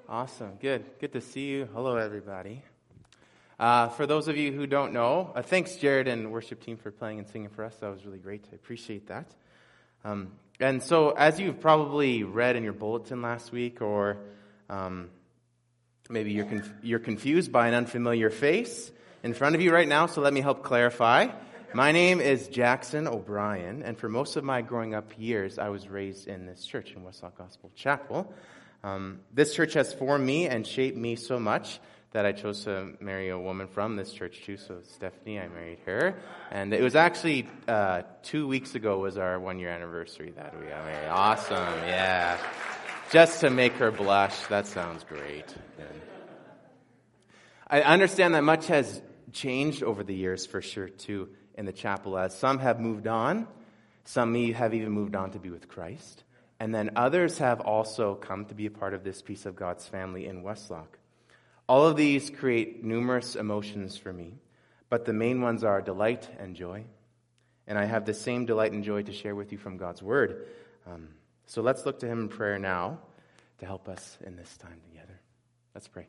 Awesome. Good. Good to see you. Hello, everybody. For those of you who don't know, thanks, Jared and worship team, for playing and singing for us. That was really great. I appreciate that. And so, as you've probably read in your bulletin last week, or maybe you're confused by an unfamiliar face in front of you right now, so let me help clarify. My name is Jackson O'Brien, and for most of my growing up years, I was raised in this church, in Westlock Gospel Chapel. This church has formed me and shaped me so much that I chose to marry a woman from this church too. So Stephanie, I married her. And it was actually 2 weeks ago was our 1 year anniversary that we got married. Awesome, yeah. Just to make her blush. That sounds great. Good. I understand that much has changed over the years for sure too in the chapel, as some have moved on. Some have even moved on to be with Christ. And then others have also come to be a part of this piece of God's family in Westlock. All of these create numerous emotions for me, but the main ones are delight and joy. And I have the same delight and joy to share with you from God's Word. So let's look to Him in prayer now to help us in this time together. Let's pray.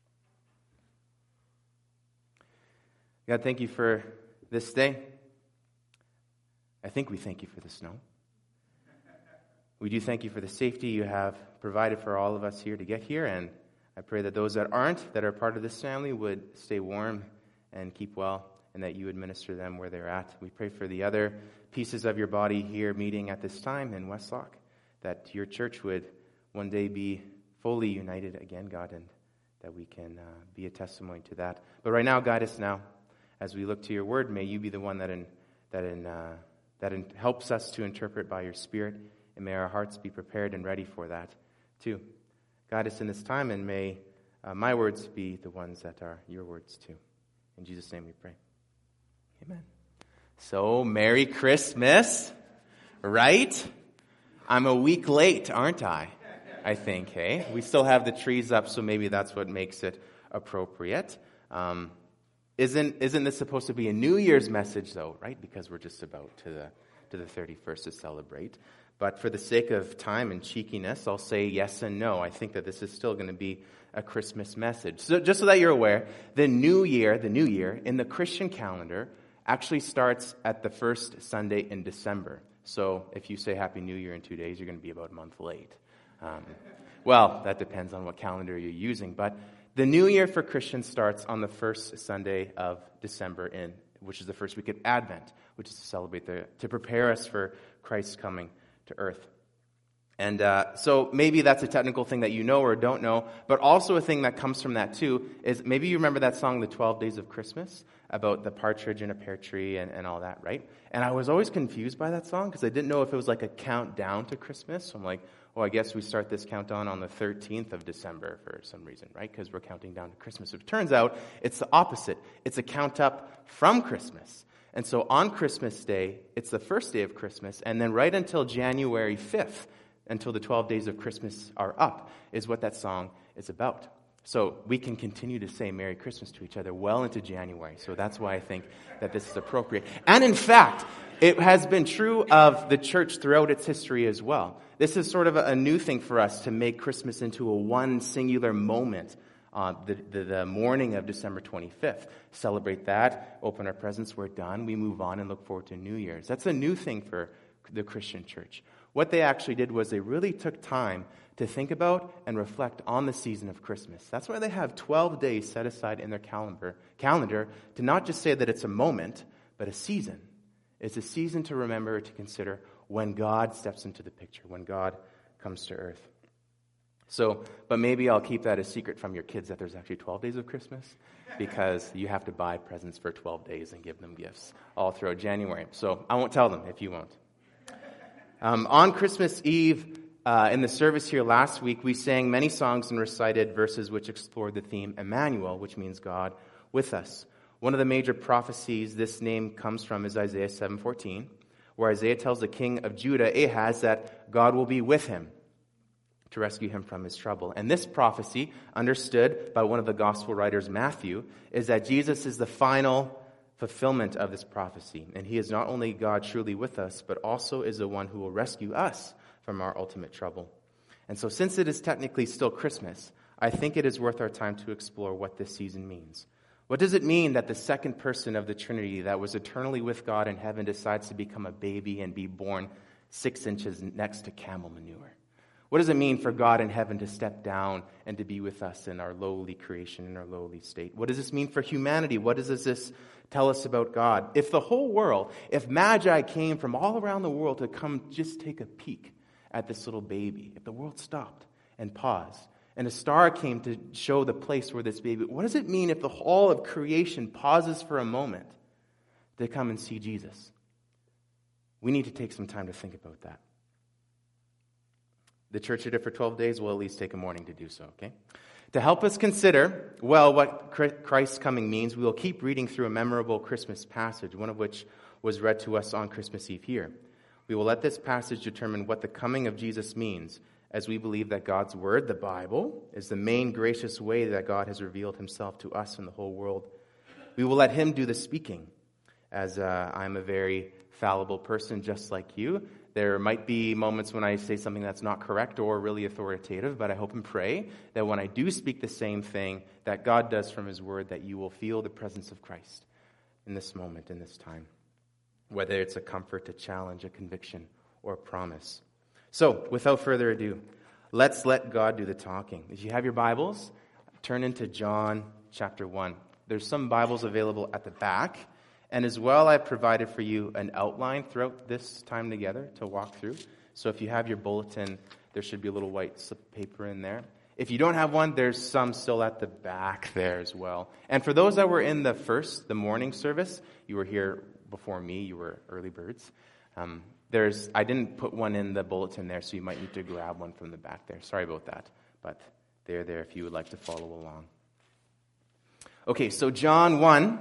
God, thank you for this day. I think we thank you for the snow. We do thank you for the safety you have provided for all of us here to get here, and I pray that those that aren't, that are part of this family, would stay warm and keep well, and that you would minister them where they're at. We pray for the other pieces of your body here meeting at this time in Westlock, that your church would one day be fully united again, God, and that we can be a testimony to that. But right now, guide us now. As we look to your word, may you be the one that helps us to interpret by your Spirit, and may our hearts be prepared and ready for that too. Guide us in this time, and may my words be the ones that are your words too. In Jesus' name we pray. Amen. So, Merry Christmas, right? I'm a week late, aren't I? I think, hey? We still have the trees up, so maybe that's what makes it appropriate. Isn't this supposed to be a New Year's message, though, right? Because we're just about to the 31st to celebrate. But for the sake of time and cheekiness, I'll say yes and no. I think that this is still going to be a Christmas message. So just so that you're aware, the new year in the Christian calendar actually starts at the first Sunday in December. So if you say Happy New Year in 2 days, you're going to be about a month late. Well, that depends on what calendar you're using. But the new year for Christians starts on the first Sunday of December, which is the first week of Advent, which is to celebrate to prepare us for Christ's coming to earth. And so maybe that's a technical thing that you know or don't know, but also a thing that comes from that too is maybe you remember that song, The 12 Days of Christmas, about the partridge in a pear tree and all that, right? And I was always confused by that song because I didn't know if it was like a countdown to Christmas. So I'm like, oh, I guess we start this countdown on the 13th of December for some reason, right? Because we're counting down to Christmas. It turns out it's the opposite. It's a count up from Christmas. And so on Christmas Day, it's the first day of Christmas, and then right until January 5th, until the 12 days of Christmas are up, is what that song is about. So we can continue to say Merry Christmas to each other well into January. So that's why I think that this is appropriate. And in fact, it has been true of the church throughout its history as well. This is sort of a new thing for us to make Christmas into a one singular moment. The morning of December 25th. Celebrate that, open our presents, we're done, we move on and look forward to New Year's. That's a new thing for the Christian church. What they actually did was they really took time to think about and reflect on the season of Christmas. That's why they have 12 days set aside in their calendar to not just say that it's a moment, but a season. It's a season to remember, to consider when God steps into the picture, when God comes to earth. So, but maybe I'll keep that a secret from your kids that there's actually 12 days of Christmas, because you have to buy presents for 12 days and give them gifts all throughout January. So I won't tell them if you won't. On Christmas Eve, in the service here last week, we sang many songs and recited verses which explored the theme Emmanuel, which means God with us. One of the major prophecies this name comes from is Isaiah 7:14, where Isaiah tells the king of Judah, Ahaz, that God will be with him to rescue him from his trouble. And this prophecy, understood by one of the gospel writers, Matthew, is that Jesus is the final fulfillment of this prophecy. And he is not only God truly with us, but also is the one who will rescue us from our ultimate trouble. And so since it is technically still Christmas, I think it is worth our time to explore what this season means. What does it mean that the second person of the Trinity that was eternally with God in heaven decides to become a baby and be born 6 inches next to camel manure? What does it mean for God in heaven to step down and to be with us in our lowly creation, in our lowly state? What does this mean for humanity? What does this tell us about God? If the whole world, if Magi came from all around the world to come just take a peek at this little baby, if the world stopped and paused, and a star came to show the place where this baby, what does it mean if the whole of creation pauses for a moment to come and see Jesus? We need to take some time to think about that. The church did it for 12 days. We'll at least take a morning to do so, okay? To help us consider, well, what Christ's coming means, we will keep reading through a memorable Christmas passage, one of which was read to us on Christmas Eve here. We will let this passage determine what the coming of Jesus means, as we believe that God's Word, the Bible, is the main gracious way that God has revealed himself to us and the whole world. We will let him do the speaking, as I'm a very fallible person just like you. There might be moments when I say something that's not correct or really authoritative, but I hope and pray that when I do speak the same thing that God does from his Word, that you will feel the presence of Christ in this moment, in this time, whether it's a comfort, a challenge, a conviction, or a promise. So, without further ado, let's let God do the talking. If you have your Bibles, turn into John chapter 1. There's some Bibles available at the back. And as well, I've provided for you an outline throughout this time together to walk through. So if you have your bulletin, there should be a little white slip of paper in there. If you don't have one, there's some still at the back there as well. And for those that were in the morning service, you were here before me, you were early birds. I didn't put one in the bulletin there, so you might need to grab one from the back there. Sorry about that, but they're there if you would like to follow along. Okay, so John 1,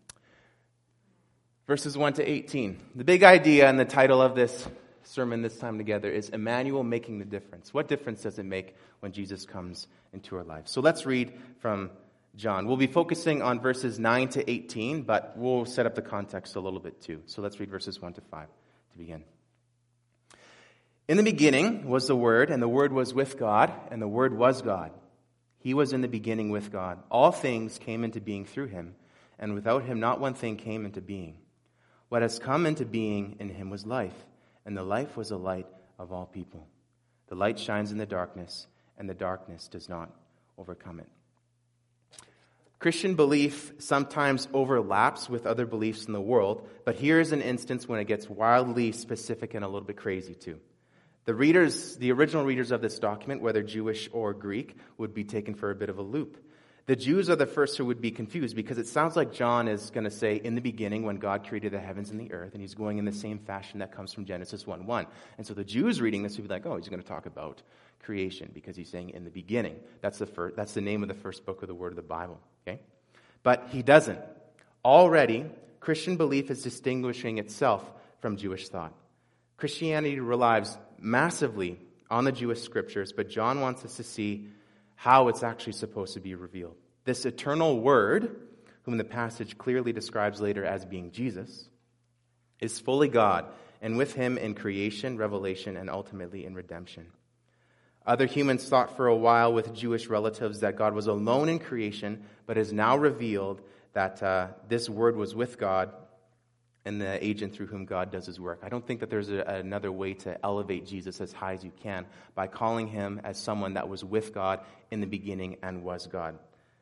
verses 1 to 18. The big idea and the title of this sermon this time together is Emmanuel Making the Difference. What difference does it make when Jesus comes into our lives? So let's read from John. We'll be focusing on verses 9 to 18, but we'll set up the context a little bit too. So let's read verses 1 to 5 to begin. In the beginning was the Word, and the Word was with God, and the Word was God. He was in the beginning with God. All things came into being through him, and without him not one thing came into being. What has come into being in him was life, and the life was the light of all people. The light shines in the darkness, and the darkness does not overcome it. Christian belief sometimes overlaps with other beliefs in the world, but here's an instance when it gets wildly specific and a little bit crazy too. The original readers of this document, whether Jewish or Greek, would be taken for a bit of a loop. The Jews are the first who would be confused because it sounds like John is going to say, in the beginning, when God created the heavens and the earth, and he's going in the same fashion that comes from Genesis 1:1. And so the Jews reading this would be like, oh, he's going to talk about creation because he's saying in the beginning. That's the name of the first book of the Word of the Bible. Okay, but he doesn't. Already, Christian belief is distinguishing itself from Jewish thought. Christianity relies massively on the Jewish scriptures, but John wants us to see how it's actually supposed to be revealed. This eternal Word, whom the passage clearly describes later as being Jesus, is fully God, and with him in creation, revelation, and ultimately in redemption. Other humans thought for a while with Jewish relatives that God was alone in creation, but is now revealed that this Word was with God and the agent through whom God does his work. I don't think that there's another way to elevate Jesus as high as you can by calling him as someone that was with God in the beginning and was God.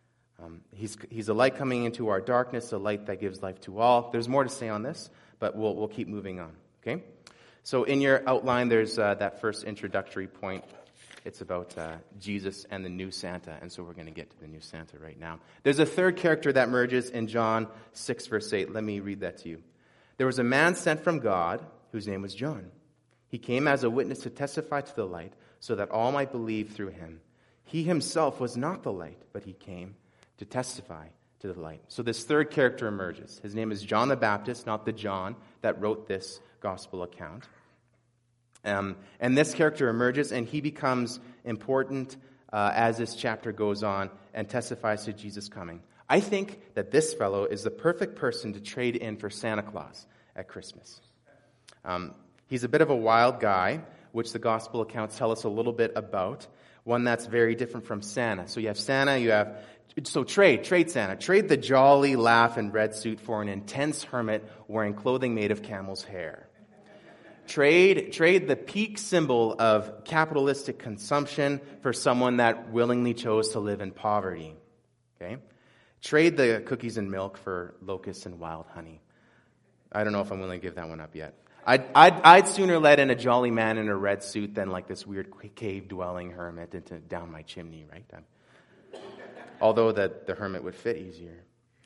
He's a light coming into our darkness, a light that gives life to all. There's more to say on this, but we'll keep moving on. Okay? So in your outline, there's that first introductory point. It's about Jesus and the new Santa, and so we're going to get to the new Santa right now. There's a third character that merges in John 6, verse 8. Let me read that to you. There was a man sent from God whose name was John. He came as a witness to testify to the light so that all might believe through him. He himself was not the light, but he came to testify to the light. So this third character emerges. His name is John the Baptist, not the John that wrote this gospel account. And this character emerges, and he becomes important as this chapter goes on and testifies to Jesus' coming. I think that this fellow is the perfect person to trade in for Santa Claus at Christmas. He's a bit of a wild guy, which the gospel accounts tell us a little bit about. one that's very different from Santa. So you have Santa, trade Santa. Trade the jolly laugh and red suit for an intense hermit wearing clothing made of camel's hair. Trade the peak symbol of capitalistic consumption for someone that willingly chose to live in poverty. Okay? Trade the cookies and milk for locusts and wild honey. I don't know if I'm willing to give that one up yet. I'd sooner let in a jolly man in a red suit than like this weird cave-dwelling hermit down my chimney, right? Although the hermit would fit easier.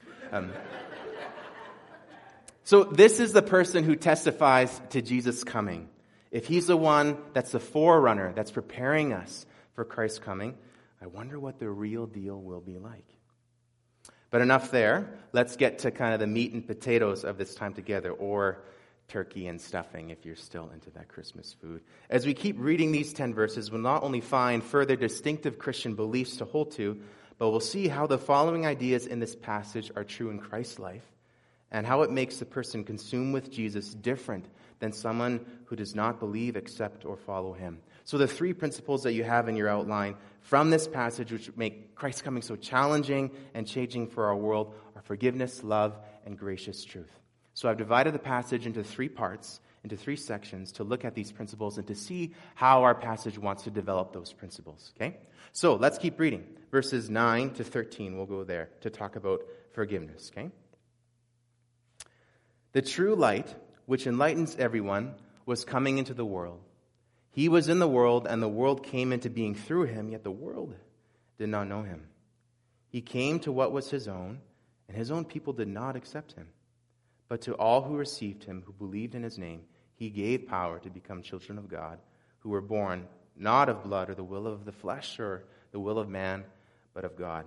So this is the person who testifies to Jesus' coming. If he's the one that's the forerunner, that's preparing us for Christ's coming, I wonder what the real deal will be like. But enough there. Let's get to kind of the meat and potatoes of this time together, or turkey and stuffing if you're still into that Christmas food. As we keep reading these 10 verses, we'll not only find further distinctive Christian beliefs to hold to, but we'll see how the following ideas in this passage are true in Christ's life, and how it makes the person consumed with Jesus different than someone who does not believe, accept, or follow him. So the 3 principles that you have in your outline from this passage, which make Christ's coming so challenging and changing for our world, are forgiveness, love, and gracious truth. So I've divided the passage into 3 parts, into 3 sections, to look at these principles and to see how our passage wants to develop those principles. Okay? So let's keep reading. Verses 9 to 13, we'll go there to talk about forgiveness. Okay? The true light, which enlightens everyone, was coming into the world. He was in the world, and the world came into being through him, yet the world did not know him. He came to what was his own, and his own people did not accept him. But to all who received him, who believed in his name, he gave power to become children of God, who were born not of blood or the will of the flesh or the will of man, but of God.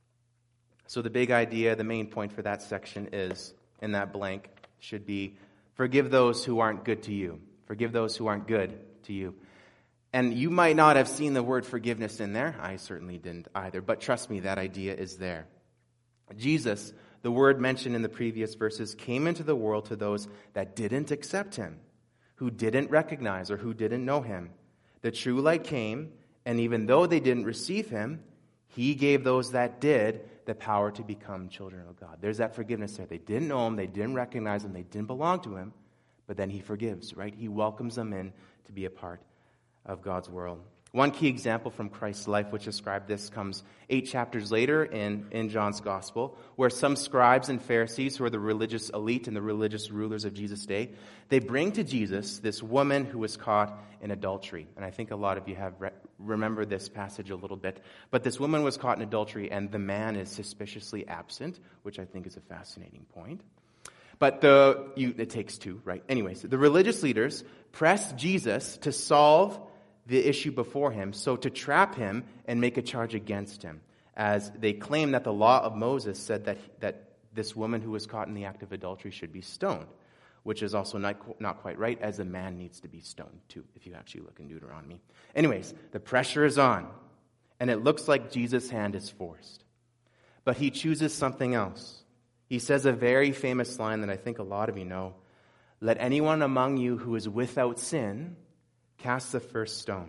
So the big idea, the main point for that section is, in that blank, should be, forgive those who aren't good to you. Forgive those who aren't good to you. And you might not have seen the word forgiveness in there. I certainly didn't either. But trust me, that idea is there. Jesus, the word mentioned in the previous verses, came into the world to those that didn't accept him, who didn't recognize or who didn't know him. The true light came, and even though they didn't receive him, he gave those that did the power to become children of God. There's that forgiveness there. They didn't know him, they didn't recognize him, they didn't belong to him, but then he forgives, right? He welcomes them in to be a part of God's world. One key example from Christ's life which described this comes 8 chapters later in John's Gospel, where some scribes and Pharisees, who are the religious elite and the religious rulers of Jesus' day, they bring to Jesus this woman who was caught in adultery. And I think a lot of you have remember this passage a little bit. But this woman was caught in adultery, and the man is suspiciously absent, which I think is a fascinating point. But it takes 2, right? Anyways, the religious leaders pressed Jesus to solve the issue before him, so to trap him and make a charge against him, as they claim that the law of Moses said that this woman who was caught in the act of adultery should be stoned, which is also not quite right, as a man needs to be stoned too, if you actually look in Deuteronomy. Anyways, the pressure is on, and it looks like Jesus' hand is forced. But he chooses something else. He says a very famous line that I think a lot of you know, "Let anyone among you who is without sin cast the first stone."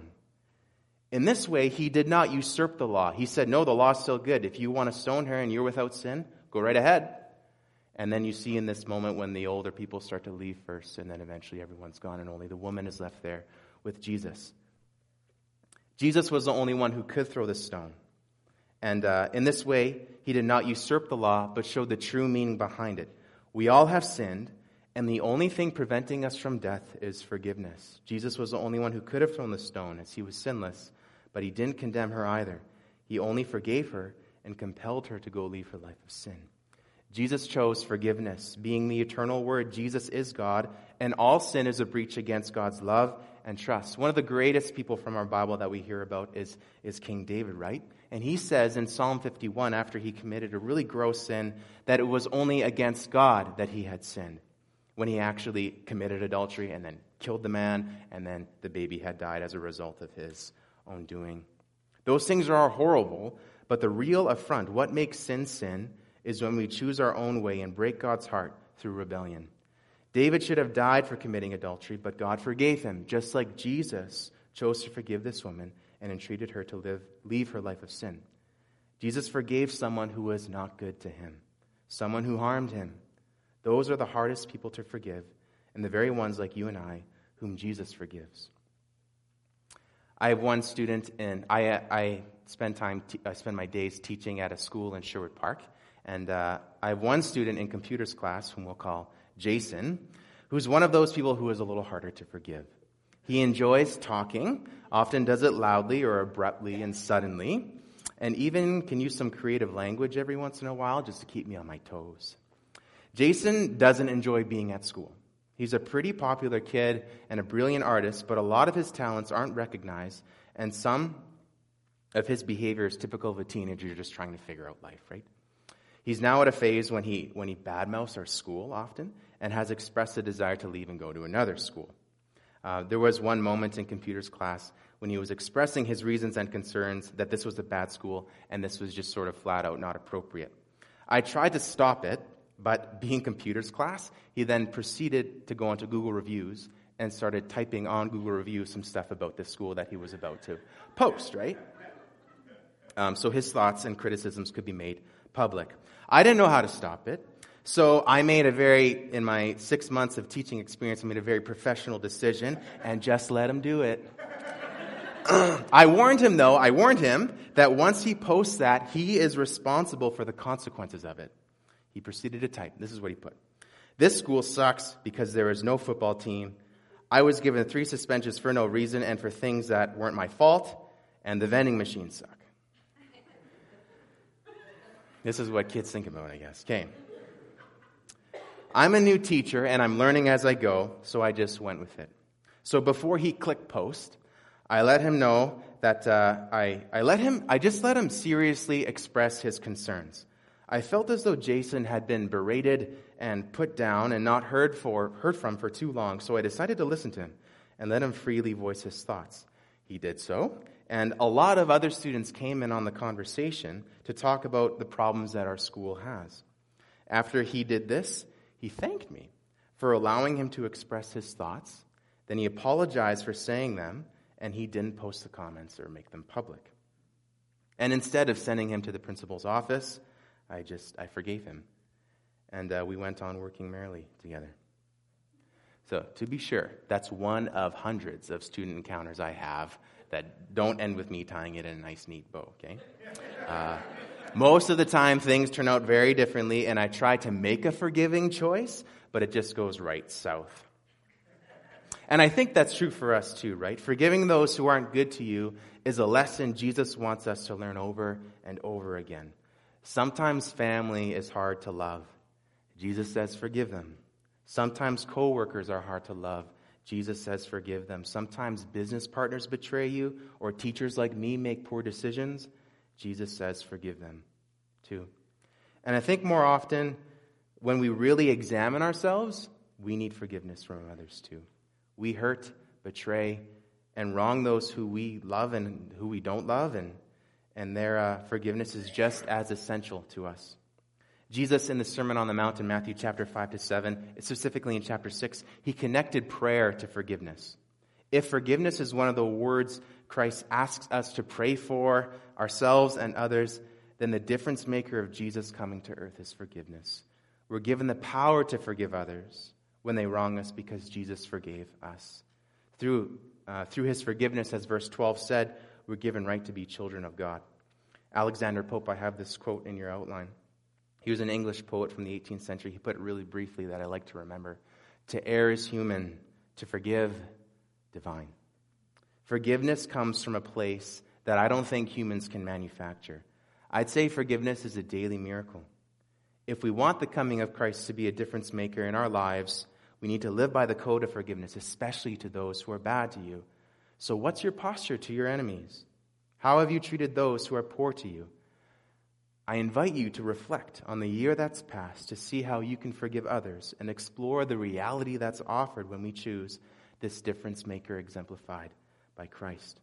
In this way, he did not usurp the law. He said, no, the law's still good. If you want to stone her and you're without sin, go right ahead. And then you see in this moment when the older people start to leave first, and then eventually everyone's gone and only the woman is left there with Jesus. Jesus was the only one who could throw the stone. And in this way, he did not usurp the law, but showed the true meaning behind it. We all have sinned, and the only thing preventing us from death is forgiveness. Jesus was the only one who could have thrown the stone, as he was sinless, but he didn't condemn her either. He only forgave her and compelled her to go leave her life of sin. Jesus chose forgiveness. Being the eternal Word, Jesus is God, and all sin is a breach against God's love and trust. One of the greatest people from our Bible that we hear about is King David, right? And he says in Psalm 51, after he committed a really gross sin, that it was only against God that he had sinned, when he actually committed adultery and then killed the man, and then the baby had died as a result of his own doing. Those things are horrible, but the real affront, what makes sin, is when we choose our own way and break God's heart through rebellion. David should have died for committing adultery, but God forgave him, just like Jesus chose to forgive this woman and entreated her to leave her life of sin. Jesus forgave someone who was not good to him, someone who harmed him. Those are the hardest people to forgive, and the very ones like you and I whom Jesus forgives. I have one student, and I spend my days teaching at a school in Sherwood Park, and I have one student in computers class whom we'll call Jason, who's one of those people who is a little harder to forgive. He enjoys talking, often does it loudly or abruptly and suddenly, and even can use some creative language every once in a while just to keep me on my toes. Jason doesn't enjoy being at school. He's a pretty popular kid and a brilliant artist, but a lot of his talents aren't recognized, and some of his behavior is typical of a teenager just trying to figure out life, right? He's now at a phase when he badmouths our school often and has expressed a desire to leave and go to another school. There was one moment in computers class when he was expressing his reasons and concerns that this was a bad school and this was just sort of flat out not appropriate. I tried to stop it, but being computers class, he then proceeded to go onto Google Reviews and started typing on Google Reviews some stuff about this school that he was about to post, right? So his thoughts and criticisms could be made public. I didn't know how to stop it. So I made in my 6 months of teaching experience, I made a very professional decision and just let him do it. I warned him that once he posts that, he is responsible for the consequences of it. He proceeded to type. This is what he put. This school sucks because there is no football team. I was given 3 suspensions for no reason and for things that weren't my fault, and the vending machines suck. This is what kids think about, I guess. Okay. I'm a new teacher, and I'm learning as I go, so I just went with it. So before he clicked post, I let him know that I just let him seriously express his concerns. I felt as though Jason had been berated and put down and not heard from for too long, so I decided to listen to him and let him freely voice his thoughts. He did so, and a lot of other students came in on the conversation to talk about the problems that our school has. After he did this, he thanked me for allowing him to express his thoughts. Then he apologized for saying them, and he didn't post the comments or make them public. And instead of sending him to the principal's office, I forgave him. And we went on working merrily together. So, to be sure, that's one of hundreds of student encounters I have that don't end with me tying it in a nice, neat bow, okay? Most of the time, things turn out very differently, and I try to make a forgiving choice, but it just goes right south. And I think that's true for us too, right? Forgiving those who aren't good to you is a lesson Jesus wants us to learn over and over again. Sometimes family is hard to love. Jesus says, forgive them. Sometimes coworkers are hard to love. Jesus says, forgive them. Sometimes business partners betray you, or teachers like me make poor decisions. Jesus says, forgive them too. And I think more often, when we really examine ourselves, we need forgiveness from others too. We hurt, betray, and wrong those who we love and who we don't love, and their forgiveness is just as essential to us. Jesus, in the Sermon on the Mount in Matthew chapter 5-7, specifically in chapter 6, he connected prayer to forgiveness. If forgiveness is one of the words Christ asks us to pray for ourselves and others, then the difference maker of Jesus coming to earth is forgiveness. We're given the power to forgive others when they wrong us because Jesus forgave us. Through his forgiveness, as verse 12 said, we're given right to be children of God. Alexander Pope, I have this quote in your outline. He was an English poet from the 18th century. He put it really briefly that I like to remember. To err is human, to forgive, divine. Forgiveness comes from a place that I don't think humans can manufacture. I'd say forgiveness is a daily miracle. If we want the coming of Christ to be a difference maker in our lives, we need to live by the code of forgiveness, especially to those who are bad to you. So what's your posture to your enemies? How have you treated those who are poor to you? I invite you to reflect on the year that's passed to see how you can forgive others and explore the reality that's offered when we choose this difference maker exemplified by Christ.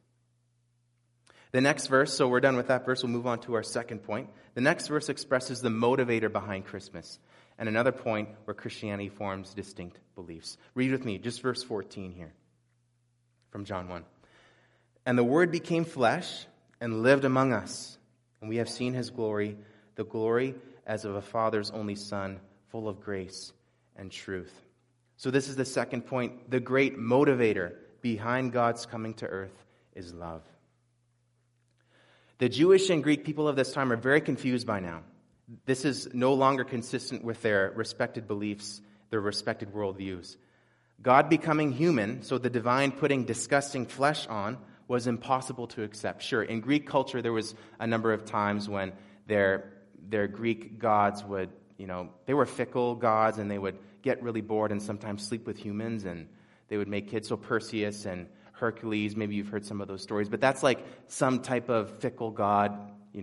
The next verse, so we're done with that verse, we'll move on to our second point. The next verse expresses the motivator behind Christmas, and another point where Christianity forms distinct beliefs. Read with me, just verse 14 here from John 1. And the Word became flesh and lived among us. And we have seen his glory, the glory as of a Father's only Son, full of grace and truth. So this is the second point. The great motivator behind God's coming to earth is love. The Jewish and Greek people of this time are very confused by now. This is no longer consistent with their respected beliefs, their respected worldviews. God becoming human, so the divine putting disgusting flesh on, was impossible to accept. Sure, in Greek culture, there was a number of times when their Greek gods would, they were fickle gods, and they would get really bored and sometimes sleep with humans, and they would make kids. So Perseus and Hercules, maybe you've heard some of those stories, but that's like some type of fickle god,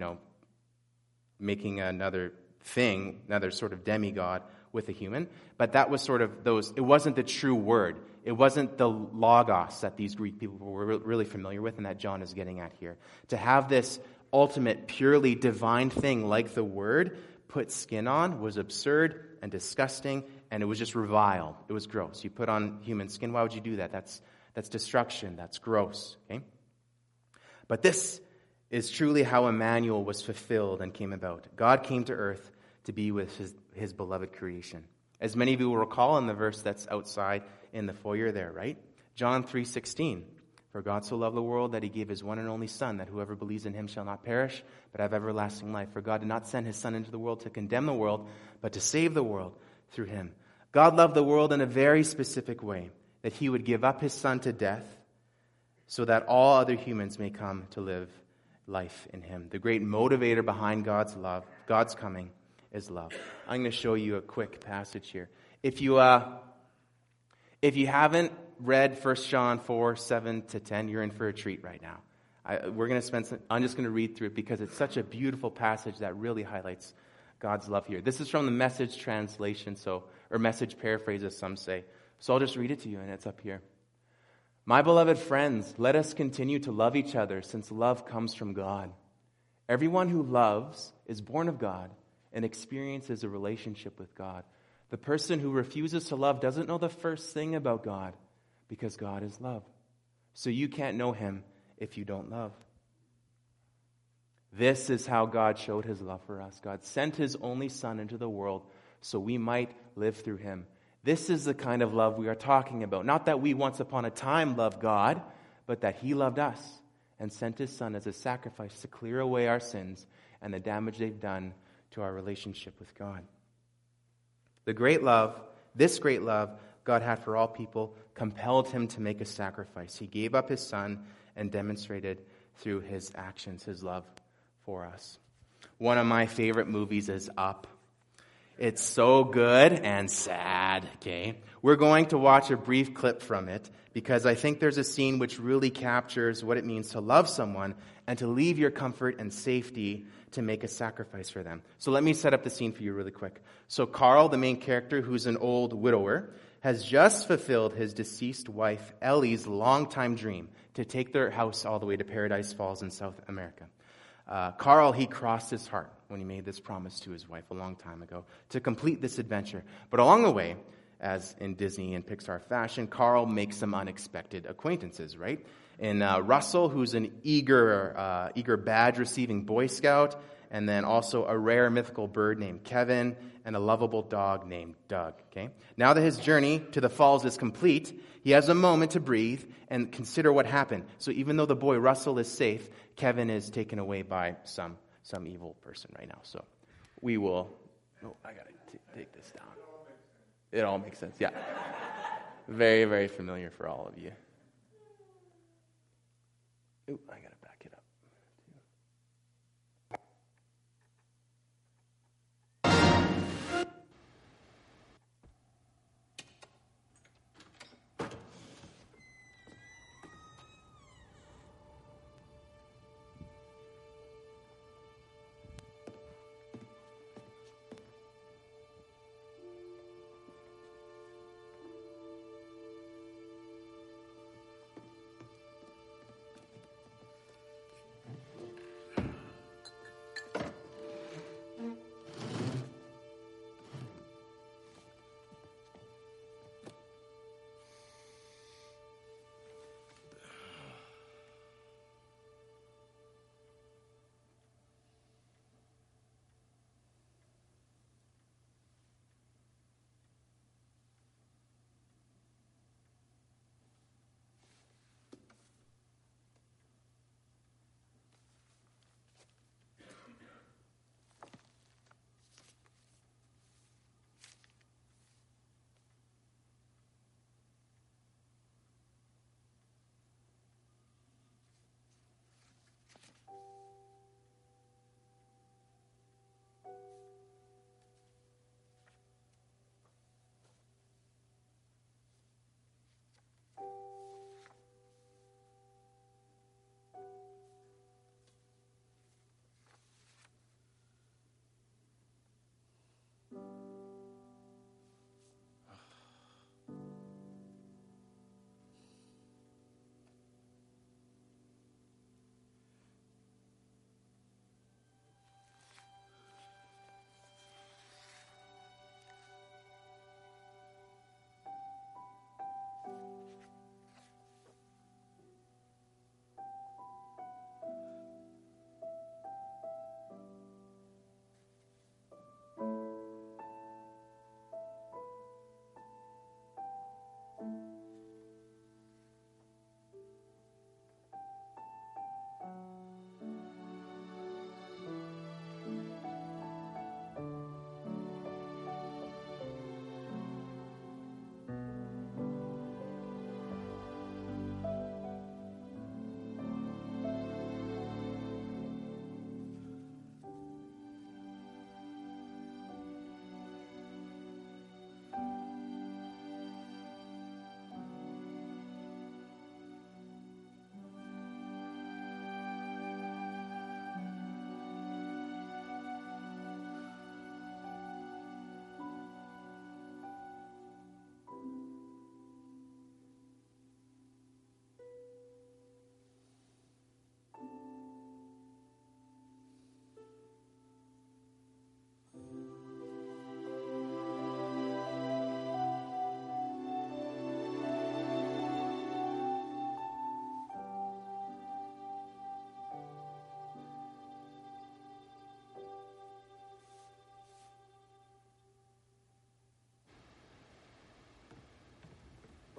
making another thing, another sort of demigod with a human. But that was sort of it wasn't the true word. It wasn't the logos that these Greek people were really familiar with and that John is getting at here. To have this ultimate, purely divine thing like the word put skin on was absurd and disgusting, and it was just reviled. It was gross. You put on human skin, why would you do that? That's destruction. That's gross. Okay? But this is truly how Emmanuel was fulfilled and came about. God came to earth to be with his beloved creation. As many of you will recall in the verse that's outside in the foyer there, right? John 3:16. For God so loved the world that he gave his one and only Son, that whoever believes in him shall not perish, but have everlasting life. For God did not send his Son into the world to condemn the world, but to save the world through him. God loved the world in a very specific way, that he would give up his Son to death so that all other humans may come to live life in him. The great motivator behind God's love, God's coming, is love. I'm going to show you a quick passage here. If you haven't read 1 John 4:7-10, you're in for a treat right now. I'm just going to read through it because it's such a beautiful passage that really highlights God's love here. This is from the Message translation, or Message paraphrase, as some say. So I'll just read it to you, and it's up here. My beloved friends, let us continue to love each other, since love comes from God. Everyone who loves is born of God and experiences a relationship with God. The person who refuses to love doesn't know the first thing about God, because God is love. So you can't know him if you don't love. This is how God showed his love for us. God sent his only Son into the world so we might live through him. This is the kind of love we are talking about. Not that we once upon a time loved God, but that he loved us and sent his Son as a sacrifice to clear away our sins and the damage they've done to our relationship with God. This great love God had for all people compelled him to make a sacrifice. He gave up his Son and demonstrated through his actions his love for us. One of my favorite movies is Up. It's so good and sad, okay? We're going to watch a brief clip from it because I think there's a scene which really captures what it means to love someone and to leave your comfort and safety to make a sacrifice for them. So let me set up the scene for you really quick. So Carl, the main character, who's an old widower, has just fulfilled his deceased wife Ellie's longtime dream to take their house all the way to Paradise Falls in South America. Carl, he crossed his heart when he made this promise to his wife a long time ago to complete this adventure. But along the way, as in Disney and Pixar fashion, Carl makes some unexpected acquaintances, right? And Russell, who's an eager badge-receiving Boy Scout, and then also a rare mythical bird named Kevin, and a lovable dog named Doug, okay? Now that his journey to the falls is complete, he has a moment to breathe and consider what happened. So even though the boy Russell is safe, Kevin is taken away by some evil person right now. So we will... Oh, I got to take this down. It all makes sense, yeah. Very, very familiar for all of you. Ooh, I got to back it up.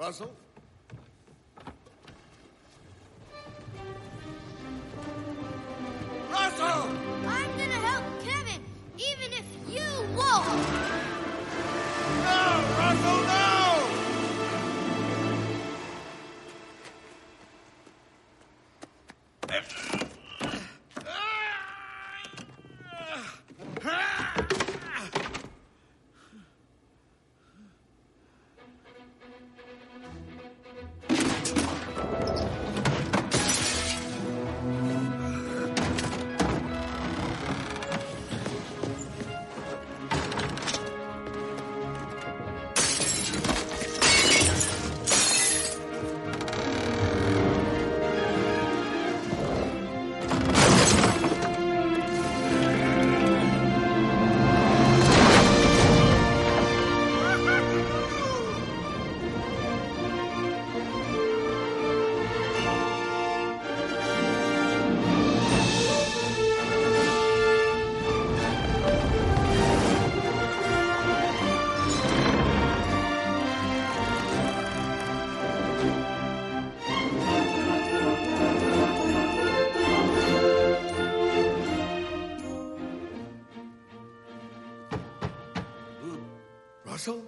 Russell? Russell! I'm gonna help Kevin, even if you won't! No, Russell, no! Russell?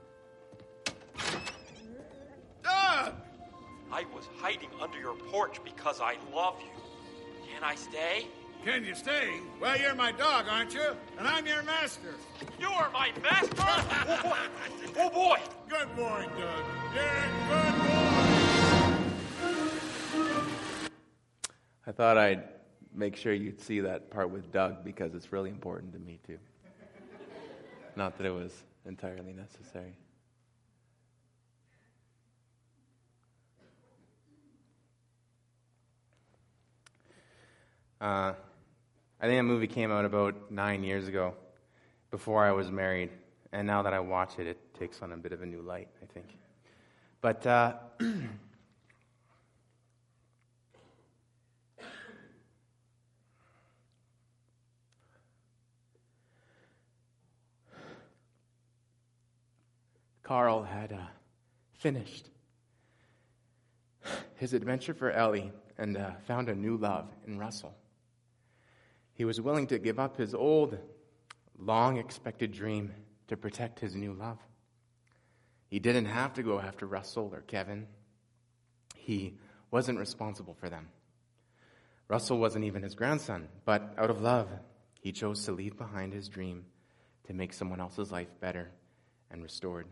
Doug! I was hiding under your porch because I love you. Can I stay? Can you stay? Well, you're my dog, aren't you? And I'm your master. You are my master? Oh, boy. Oh, boy. Good boy, Doug. You're a good boy. I thought I'd make sure you'd see that part with Doug because it's really important to me, too. Not that it was entirely necessary. I think that movie came out about 9 years ago, before I was married, and now that I watch it, it takes on a bit of a new light, I think. But Carl had finished his adventure for Ellie and found a new love in Russell. He was willing to give up his old, long-expected dream to protect his new love. He didn't have to go after Russell or Kevin. He wasn't responsible for them. Russell wasn't even his grandson, but out of love, he chose to leave behind his dream to make someone else's life better and restored.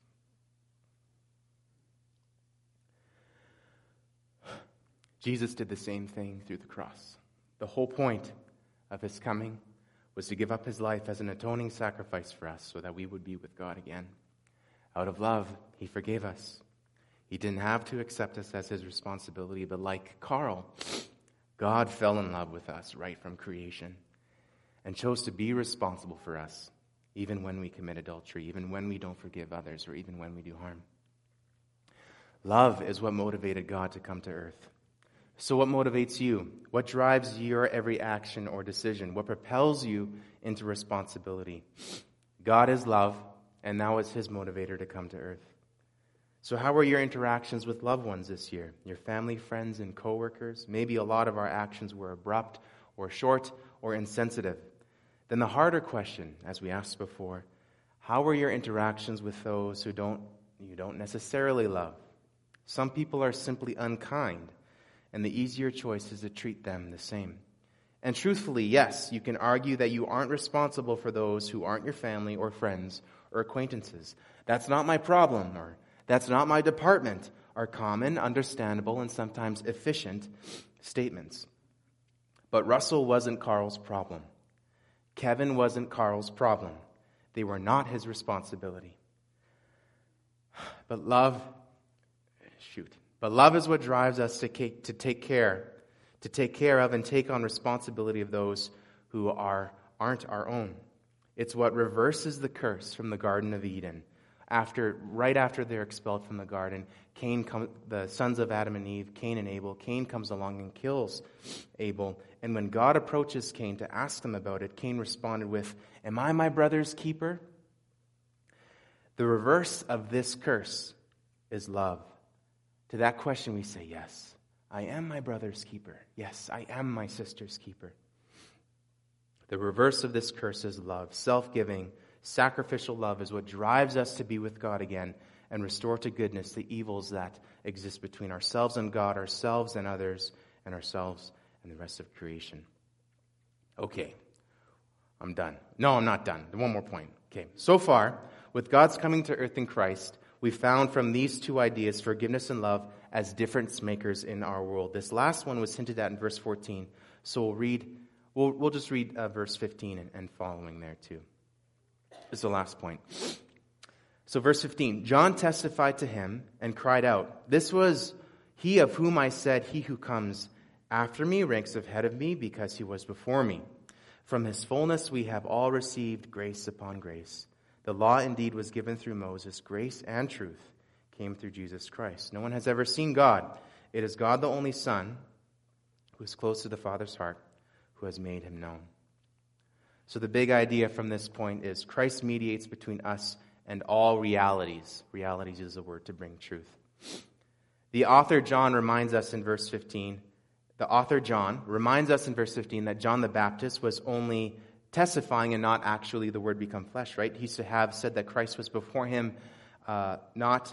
Jesus did the same thing through the cross. The whole point of his coming was to give up his life as an atoning sacrifice for us so that we would be with God again. Out of love, he forgave us. He didn't have to accept us as his responsibility, but like Carl, God fell in love with us right from creation and chose to be responsible for us, even when we commit adultery, even when we don't forgive others, or even when we do harm. Love is what motivated God to come to earth. So what motivates you? What drives your every action or decision? What propels you into responsibility? God is love, and now it's his motivator to come to earth. So how were your interactions with loved ones this year? Your family, friends, and coworkers? Maybe a lot of our actions were abrupt or short or insensitive. Then the harder question, as we asked before, how were your interactions with those who you don't necessarily love? Some people are simply unkind, and the easier choice is to treat them the same. And truthfully, yes, you can argue that you aren't responsible for those who aren't your family or friends or acquaintances. That's not my problem, or that's not my department, are common, understandable, and sometimes efficient statements. But Russell wasn't Carl's problem. Kevin wasn't Carl's problem. They were not his responsibility. But love is what drives us to take care of and take on responsibility of those who aren't our own. It's what reverses the curse from the Garden of Eden. Right after they're expelled from the garden, the sons of Adam and Eve, Cain and Abel, Cain comes along and kills Abel. And when God approaches Cain to ask him about it, Cain responded with, "Am I my brother's keeper?" The reverse of this curse is love? To that question we say, yes, I am my brother's keeper. Yes, I am my sister's keeper. The reverse of this curse is love. Self-giving, sacrificial love is what drives us to be with God again and restore to goodness the evils that exist between ourselves and God, ourselves and others, and ourselves and the rest of creation. Okay, I'm done. No, I'm not done. One more point. Okay, so far, with God's coming to earth in Christ, we found from these two ideas, forgiveness and love, as difference makers in our world. This last one was hinted at in verse 14, so we'll just read verse 15 and following there too. This is the last point. So verse 15, John testified to him and cried out, "This was he of whom I said, 'He who comes after me ranks ahead of me because he was before me.' From his fullness we have all received grace upon grace. The law indeed was given through Moses. Grace and truth came through Jesus Christ. No one has ever seen God. It is God, the only Son, who is close to the Father's heart, who has made him known." So the big idea from this point is Christ mediates between us and all realities. Realities is a word to bring truth. The author John reminds us in verse 15 that John the Baptist was only testifying and not actually the Word become flesh, right? He used to have said that Christ was before him, not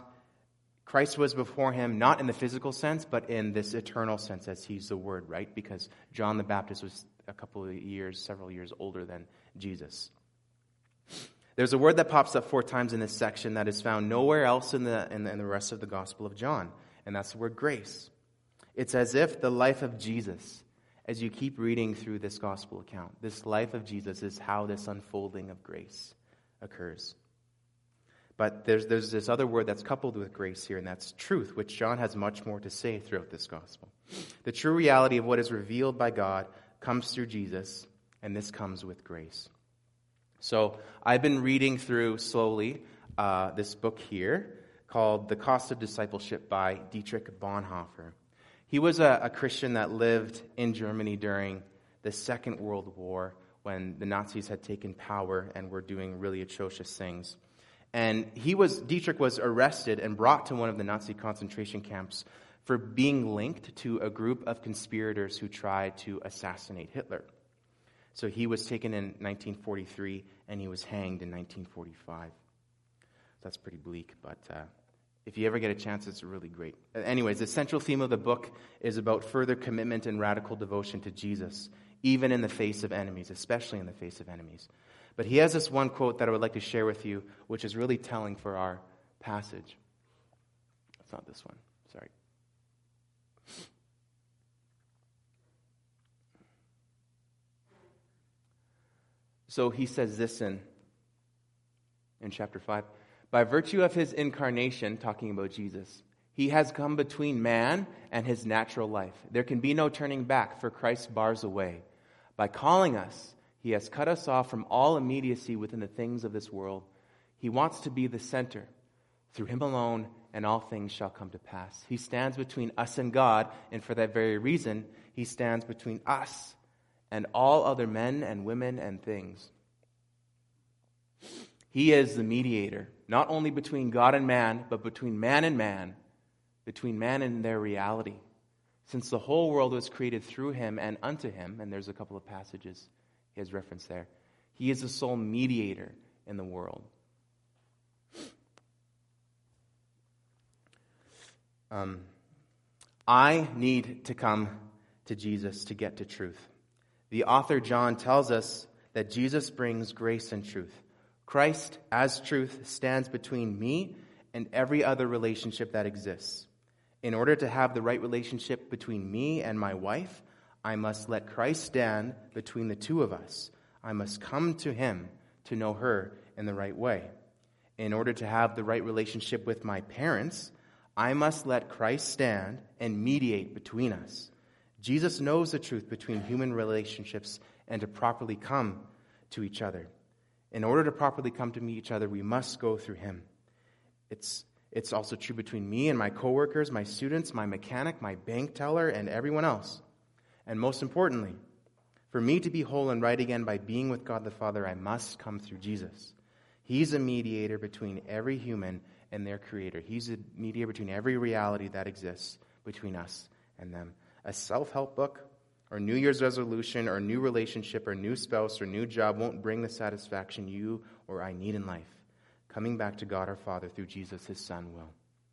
in the physical sense, but in this eternal sense as he's the Word, right? Because John the Baptist was several years older than Jesus. There's a word that pops up 4 times in this section that is found nowhere else in the rest of the Gospel of John, and that's the word grace. It's as if the life of Jesus, as you keep reading through this Gospel account, this life of Jesus is how this unfolding of grace occurs. But there's this other word that's coupled with grace here, and that's truth, which John has much more to say throughout this Gospel. The true reality of what is revealed by God comes through Jesus, and this comes with grace. So I've been reading through slowly this book here called The Cost of Discipleship by Dietrich Bonhoeffer. He was a Christian that lived in Germany during the Second World War when the Nazis had taken power and were doing really atrocious things. And Dietrich was arrested and brought to one of the Nazi concentration camps for being linked to a group of conspirators who tried to assassinate Hitler. So he was taken in 1943, and he was hanged in 1945. That's pretty bleak, but if you ever get a chance, it's really great. Anyways, the central theme of the book is about further commitment and radical devotion to Jesus, even in the face of enemies, especially in the face of enemies. But he has this one quote that I would like to share with you, which is really telling for our passage. It's not this one. Sorry. So he says this in chapter 5. By virtue of his incarnation, talking about Jesus, he has come between man and his natural life. There can be no turning back, for Christ bars a way. By calling us, he has cut us off from all immediacy within the things of this world. He wants to be the center. Through him alone, and all things shall come to pass. He stands between us and God, and for that very reason, he stands between us and all other men and women and things. He is the mediator, not only between God and man, but between man and man, between man and their reality. Since the whole world was created through him and unto him, and there's a couple of passages he has referenced there, he is the sole mediator in the world. I need to come to Jesus to get to truth. The author John tells us that Jesus brings grace and truth. Christ, as truth, stands between me and every other relationship that exists. In order to have the right relationship between me and my wife, I must let Christ stand between the two of us. I must come to him to know her in the right way. In order to have the right relationship with my parents, I must let Christ stand and mediate between us. Jesus knows the truth between human relationships and to properly come to each other. In order to properly come to meet each other, we must go through him. It's also true between me and my coworkers, my students, my mechanic, my bank teller, and everyone else. And most importantly, for me to be whole and right again by being with God the Father, I must come through Jesus. He's a mediator between every human and their Creator. He's a mediator between every reality that exists between us and them. A self-help book or New Year's resolution or new relationship or new spouse or new job won't bring the satisfaction you or I need in life. Coming back to God our Father through Jesus, his Son, will.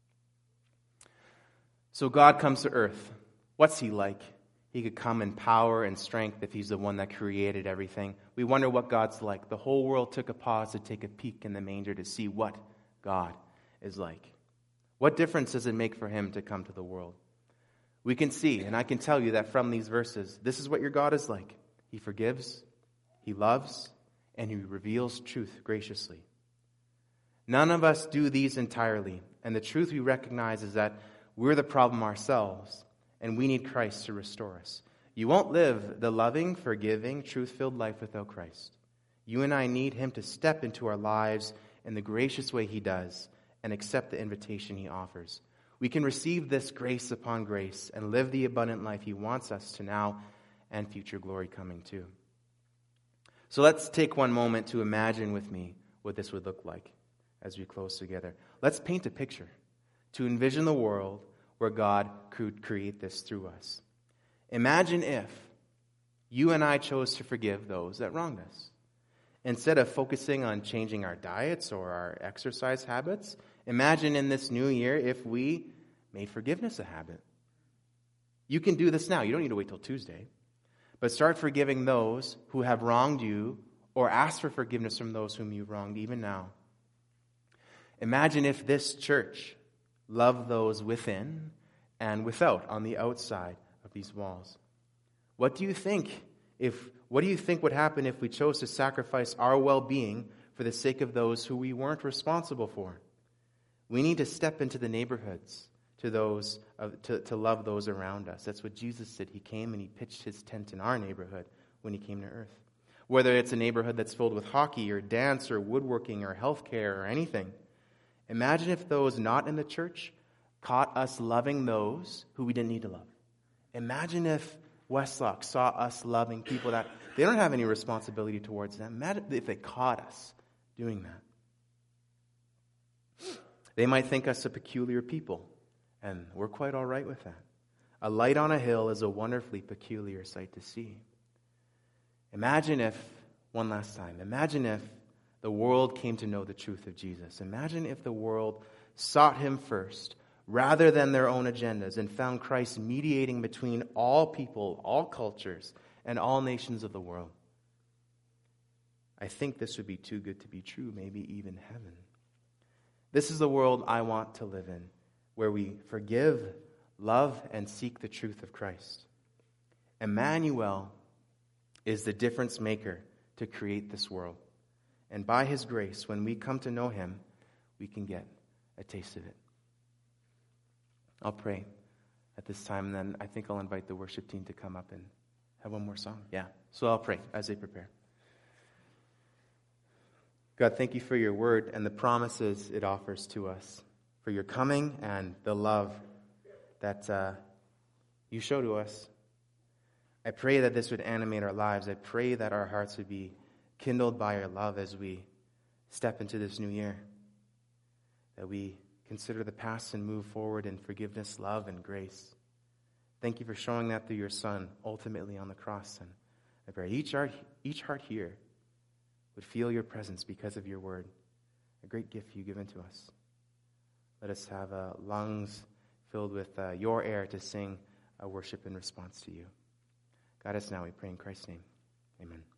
So God comes to earth. What's he like? He could come in power and strength if he's the one that created everything. We wonder what God's like. The whole world took a pause to take a peek in the manger to see what God is like. What difference does it make for him to come to the world? We can see, and I can tell you that from these verses, this is what your God is like. He forgives, he loves, and he reveals truth graciously. None of us do these entirely, and the truth we recognize is that we're the problem ourselves, and we need Christ to restore us. You won't live the loving, forgiving, truth-filled life without Christ. You and I need him to step into our lives in the gracious way he does and accept the invitation he offers. We can receive this grace upon grace and live the abundant life he wants us to now and future glory coming too. So let's take one moment to imagine with me what this would look like as we close together. Let's paint a picture to envision the world where God could create this through us. Imagine if you and I chose to forgive those that wronged us. Instead of focusing on changing our diets or our exercise habits, imagine in this new year if we made forgiveness a habit. You can do this now. You don't need to wait till Tuesday. But start forgiving those who have wronged you or ask for forgiveness from those whom you wronged even now. Imagine if this church loved those within and without, on the outside of these walls. What do you think would happen if we chose to sacrifice our well-being for the sake of those who we weren't responsible for? We need to step into the neighborhoods to love those around us. That's what Jesus did. He came and he pitched his tent in our neighborhood when he came to earth. Whether it's a neighborhood that's filled with hockey or dance or woodworking or healthcare or anything. Imagine if those not in the church caught us loving those who we didn't need to love. Imagine if Westlock saw us loving people that they don't have any responsibility towards them. Imagine if they caught us doing that. They might think us a peculiar people, and we're quite all right with that. A light on a hill is a wonderfully peculiar sight to see. Imagine if the world came to know the truth of Jesus. Imagine if the world sought him first rather than their own agendas and found Christ mediating between all people, all cultures, and all nations of the world. I think this would be too good to be true, maybe even heaven. This is the world I want to live in, where we forgive, love, and seek the truth of Christ. Emmanuel is the difference maker to create this world. And by his grace, when we come to know him, we can get a taste of it. I'll pray at this time, and then I think I'll invite the worship team to come up and have one more song. Yeah, so I'll pray as they prepare. God, thank you for your word and the promises it offers to us, for your coming and the love that you show to us. I pray that this would animate our lives. I pray that our hearts would be kindled by your love as we step into this new year, that we consider the past and move forward in forgiveness, love, and grace. Thank you for showing that through your Son, ultimately on the cross. And I pray each heart here would feel your presence because of your word, a great gift you've given to us. Let us have lungs filled with your air to sing a worship in response to you. Guide us now, we pray in Christ's name. Amen.